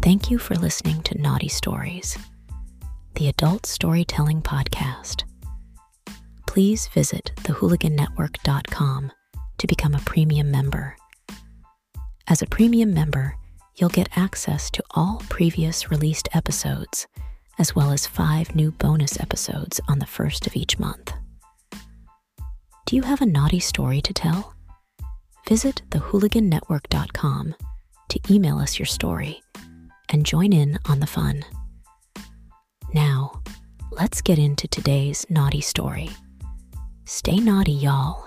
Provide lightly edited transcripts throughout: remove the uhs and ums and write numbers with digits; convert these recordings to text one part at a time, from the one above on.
Thank you for listening to Naughty Stories, the adult storytelling podcast. Please visit thehooligannetwork.com to become a premium member. As a premium member, you'll get access to all previous released episodes, as well as 5 new bonus episodes on the first of each month. Do you have a naughty story to tell? Visit thehooligannetwork.com to email us your story and join in on the fun. Now, let's get into today's naughty story. Stay naughty, y'all.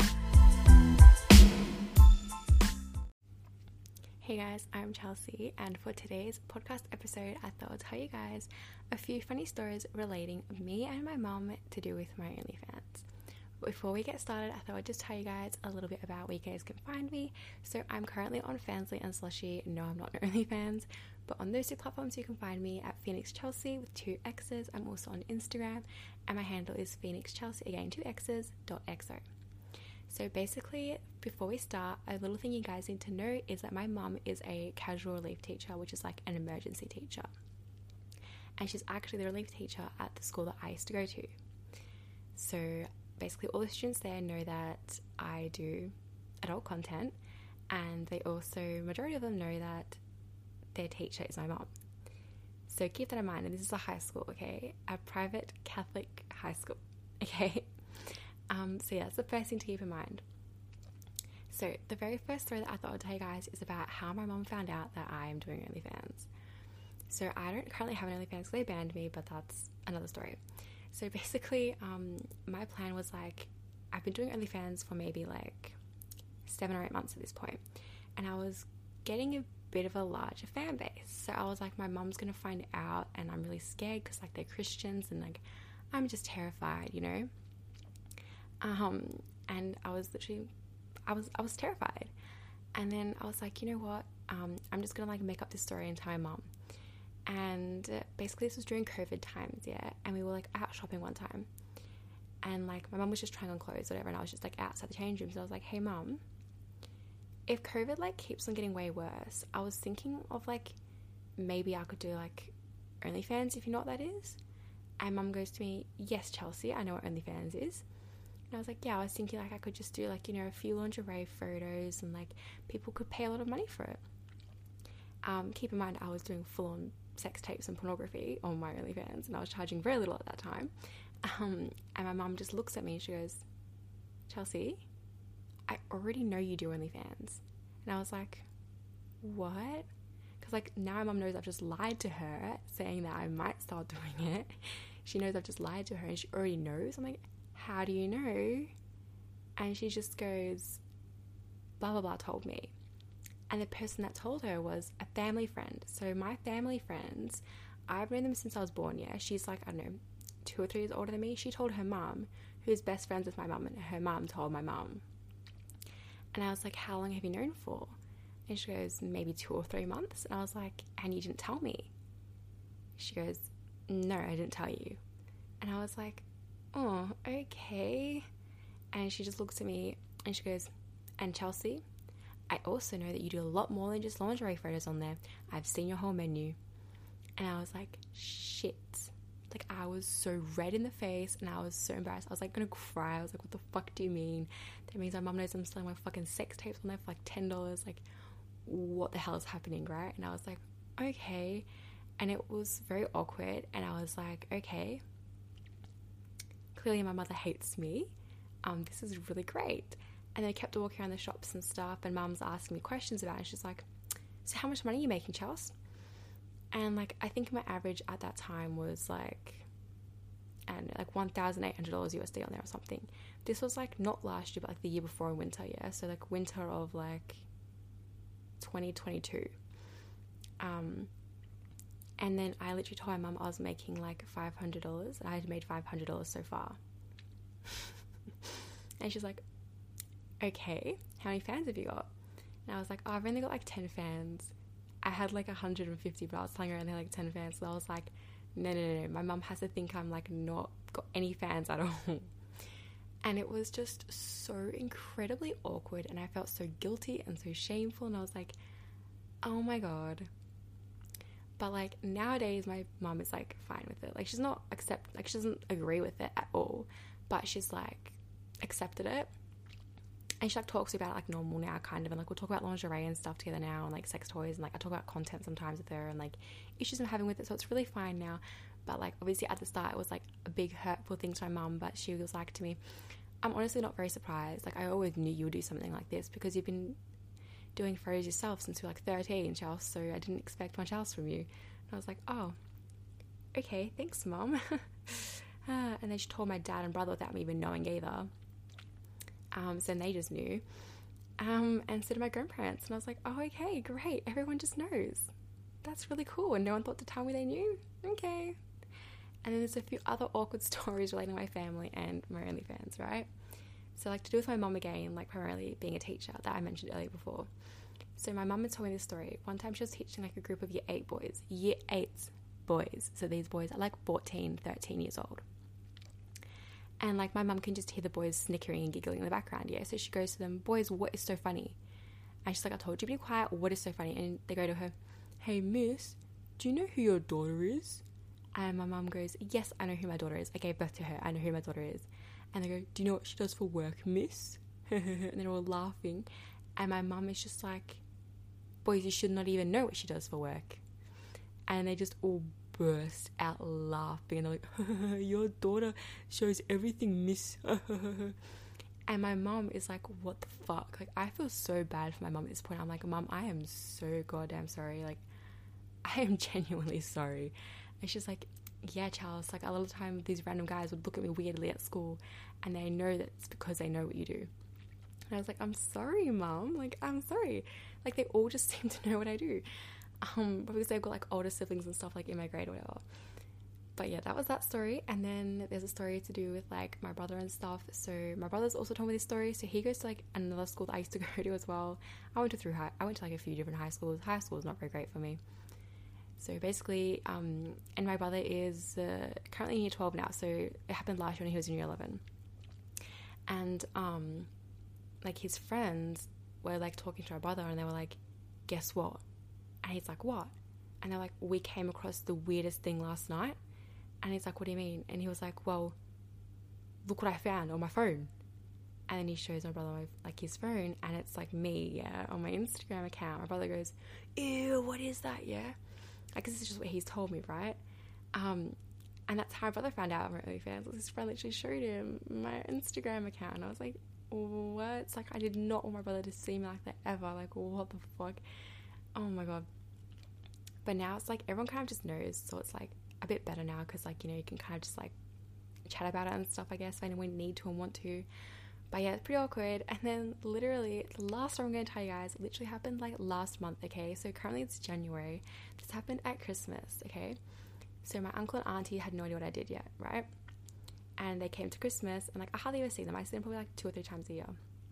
Hey guys, I'm Chelsea, and for today's podcast episode, I thought I'd tell you guys a few funny stories relating me and my mum to do with my OnlyFans. Before we get started, I thought I'd just tell you guys a little bit about where you guys can find me. So I'm currently on Fansly and Slushy. No, I'm not on OnlyFans, but on those 2 platforms you can find me at Phoenix Chelsea with 2 X's. I'm also on Instagram, and my handle is Phoenix Chelsea, again 2 X's, .xo. So basically, before we start, a little thing you guys need to know is that my mum is a casual relief teacher, which is like an emergency teacher. And she's actually the relief teacher at the school that I used to go to. So basically all the students there know that I do adult content, and they also, majority of them know that their teacher is my mom. So keep that in mind, and this is a high school, okay? A private Catholic high school, okay? So yeah, that's the first thing to keep in mind. So the very first story that I thought I'd tell you guys is about how my mom found out that I am doing OnlyFans. So I don't currently have an OnlyFans because they banned me, but that's another story. So basically, my plan was like, I've been doing OnlyFans for maybe like 7 or 8 months at this point, and I was getting a bit of a larger fan base. So I was like, my mom's gonna find out, and I'm really scared because like they're Christians, and like I'm just terrified, you know. And I was literally, I was terrified. And then I was like, you know what? I'm just gonna like make up this story and tell my mom. And basically this was during COVID times, yeah, and we were like out shopping one time, and like my mum was just trying on clothes, whatever, and I was just like outside the change room. So I was like, hey mum, if COVID like keeps on getting way worse, I was thinking of like maybe I could do like OnlyFans, if you know what that is. And mum goes to me, yes Chelsea, I know what OnlyFans is. And I was like, yeah, I was thinking like I could just do like, you know, a few lingerie photos, and like people could pay a lot of money for it. Keep in mind I was doing full on sex tapes and pornography on my OnlyFans, and I was charging very little at that time. And my mum just looks at me and she goes, Chelsea, I already know you do OnlyFans. And I was like, what? Because like now my mum knows I've just lied to her saying that I might start doing it. She knows I've just lied to her and she already knows. I'm like, how do you know? And she just goes, blah blah blah told me. And the person that told her was a family friend. So my family friends, I've known them since I was born, yeah. She's like, I don't know, 2 or 3 years older than me. She told her mum, who's best friends with my mum, and her mum told my mum. And I was like, how long have you known for? And she goes, maybe 2 or 3 months. And I was like, and you didn't tell me? She goes, no, I didn't tell you. And I was like, oh, okay. And she just looks at me and she goes, and Chelsea, I also know that you do a lot more than just lingerie photos on there. I've seen your whole menu. And I was like, shit. Like, I was so red in the face and I was so embarrassed. I was like gonna cry. I was like, what the fuck do you mean? That means my mum knows I'm selling my fucking sex tapes on there for like $10. Like, what the hell is happening, right? And I was like, okay. And it was very awkward. And I was like, okay. Clearly my mother hates me. This is really great. And they kept walking around the shops and stuff, and mum's asking me questions about it. And she's like, so how much money are you making, Charles? And like, I think my average at that time was like, I don't know, like $1,800 USD on there or something. This was like not last year, but like the year before in winter, yeah. So like winter of like 2022. And then I literally told my mum I was making like $500, and I had made $500 so far. And she's like, okay, how many fans have you got? And I was like, oh, I've only got like 10 fans. I had like 150, but I was telling her I only had like 10 fans. So I was like, no. My mum has to think I'm like not got any fans at all. And it was just so incredibly awkward, and I felt so guilty and so shameful, and I was like, oh my god. But like nowadays my mum is like fine with it. Like she doesn't agree with it at all, but she's like accepted it. And she like talks about it like normal now, kind of, and like we'll talk about lingerie and stuff together now, and like sex toys, and like I talk about content sometimes with her and like issues I'm having with it, so it's really fine now. But like obviously at the start it was like a big hurtful thing to my mum, but she was like to me, I'm honestly not very surprised. Like I always knew you would do something like this because you've been doing photos yourself since you were like 13, Chelsea, so I didn't expect much else from you. And I was like, oh, okay, thanks, Mum. And then she told my dad and brother without me even knowing either. So then they just knew. And so did my grandparents. And I was like, oh, okay, great. Everyone just knows. That's really cool. And no one thought to tell me they knew? Okay. And then there's a few other awkward stories relating to my family and my OnlyFans, right? So like to do with my mum again, like primarily being a teacher that I mentioned earlier before. So my mum had told me this story. One time she was teaching like a group of year 8 boys. Year 8 boys. So these boys are like 14, 13 years old. And like my mum can just hear the boys snickering and giggling in the background, yeah. So she goes to them, boys, what is so funny? And she's like, I told you to be quiet, what is so funny? And they go to her, hey miss, do you know who your daughter is? And my mum goes, yes, I know who my daughter is. I gave birth to her, I know who my daughter is. And they go, do you know what she does for work, miss? And they're all laughing. And my mum is just like, boys, you should not even know what she does for work. And they just all burst out laughing. And they're like, your daughter shows everything, miss. And my mum is like, what the fuck? Like, I feel so bad for my mum at this point. I'm like, Mum, I am so goddamn sorry. Like, I am genuinely sorry. And she's like, yeah, Charles, like a lot of the time these random guys would look at me weirdly at school and they know that it's because they know what you do. And I was like, I'm sorry, Mum. Like, I'm sorry. Like, they all just seem to know what I do. Because they've got like older siblings and stuff like in my grade or whatever. But yeah, that was that story. And then there's a story to do with like my brother and stuff. So my brother's also told me this story. So he goes to like another school that I used to go to as well. I went to like a few different high schools. High school is not very great for me. So basically, and my brother is currently in year 12 now. So it happened last year when he was in year 11. And like his friends were like talking to our brother and they were like, guess what? And he's like, what? And they're like, we came across the weirdest thing last night. And he's like, what do you mean? And he was like, well, look what I found on my phone. And then he shows my brother like his phone and it's like me, yeah, on my Instagram account. My brother goes, ew, what is that? Yeah. I guess this is just what he's told me, right? And that's how my brother found out about OnlyFans. His friend literally showed him my Instagram account. And I was like, what? It's like, I did not want my brother to see me like that ever. Like, what the fuck? Oh my God. But now it's like, everyone kind of just knows. So it's like a bit better now because like, you know, you can kind of just like chat about it and stuff, I guess, if anyone need to and want to. But yeah, it's pretty awkward. And then literally, the last story I'm going to tell you guys literally happened like last month, okay? So currently it's January. This happened at Christmas, okay? So my uncle and auntie had no idea what I did yet, right? And they came to Christmas and like I hardly ever see them. I see them probably like 2 or 3 times a year.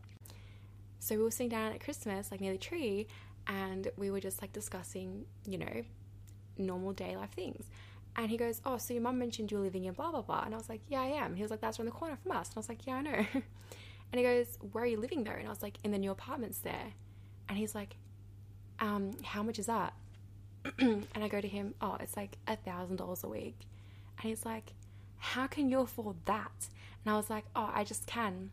So we were sitting down at Christmas, like near the tree, and we were just like discussing, you know, normal day life things. And he goes, oh, so your mum mentioned you're living in blah, blah, blah. And I was like, yeah, I am. He was like, that's around the corner from us. And I was like, yeah, I know. And he goes, where are you living though? And I was like, in the new apartments there. And he's like, how much is that? And I go to him, oh, it's like $1,000 a week. And he's like, how can you afford that? And I was like, oh, I just can.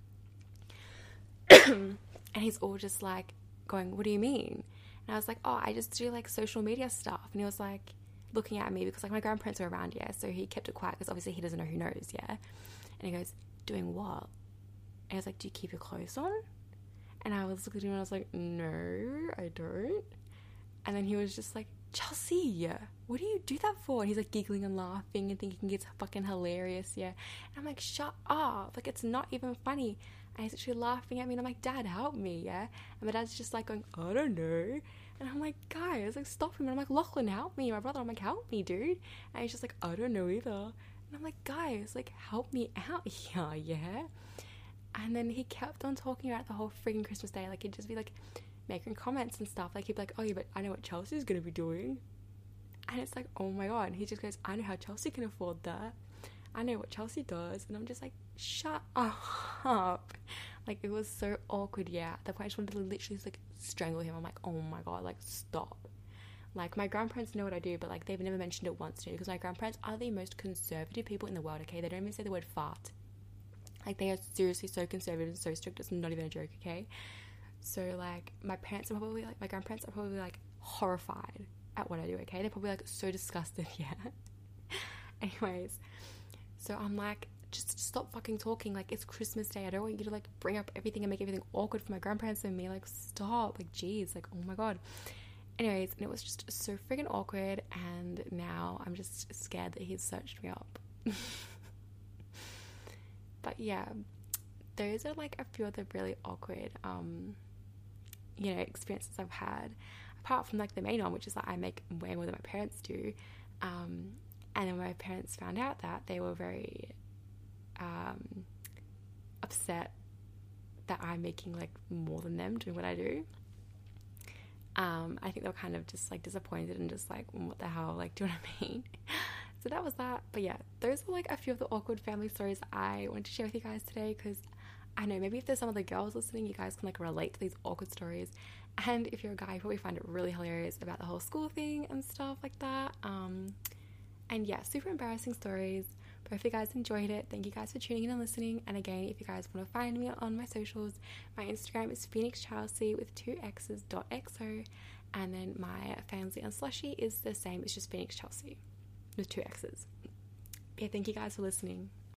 And he's all just like going, what do you mean? And I was like, oh, I just do like social media stuff. And he was like looking at me because like my grandparents are around, yeah. So he kept it quiet because obviously he doesn't know who knows, yeah. And he goes, doing what? And I was like, do you keep your clothes on? And I was looking at him and I was like, no, I don't. And then he was just like, Chelsea, what do you do that for? And he's like giggling and laughing and thinking it's fucking hilarious, yeah. And I'm like, shut up, like it's not even funny. And he's actually laughing at me and I'm like, Dad, help me, yeah. And my dad's just like going, I don't know. And I'm like, guys, like stop him. And I'm like, Lachlan, help me. My brother, I'm like, help me, dude. And he's just like, I don't know either. And I'm like, guys, like help me out here, yeah. And then he kept on talking about the whole freaking Christmas day. Like he'd just be like making comments and stuff. Like he'd be like, oh yeah, but I know what Chelsea's gonna be doing. And it's like, oh my God. And he just goes, I know how Chelsea can afford that. I know what Chelsea does. And I'm just like, shut up. Like it was so awkward, yeah. At that point I just wanted to literally like strangle him. I'm like, oh my God, like stop. Like, my grandparents know what I do, but like they've never mentioned it once to me, because my grandparents are the most conservative people in the world, okay? They don't even say the word fart. Like, they are seriously so conservative and so strict, it's not even a joke, okay? So like my grandparents are probably like horrified at what I do, okay? They're probably like so disgusted, yeah. Anyways, so I'm like, just stop fucking talking. Like, it's Christmas Day. I don't want you to like bring up everything and make everything awkward for my grandparents and me. Like, stop. Like, geez. Like, oh my god. Anyways, and it was just so freaking awkward. And now I'm just scared that he's searched me up. But yeah, those are like a few of the really awkward, experiences I've had. Apart from like the main one, which is like I make way more than my parents do. And then when my parents found out that, they were very upset that I'm making like more than them doing what I do. I think they were kind of just like disappointed and just like, what the hell, like, do you know what I mean? So that was that. But yeah, those are like a few of the awkward family stories I wanted to share with you guys today, because I know maybe if there's some of the girls listening, you guys can like relate to these awkward stories, and if you're a guy, you probably find it really hilarious about the whole school thing and stuff like that. And yeah, super embarrassing stories. But if you guys enjoyed it, thank you guys for tuning in and listening. And again, if you guys want to find me on my socials, my Instagram is PhoenixChelsea with 2x's.xo, and then my Fansly and Slushy is the same. It's just Phoenix Chelsea with 2 x's. Yeah, thank you guys for listening.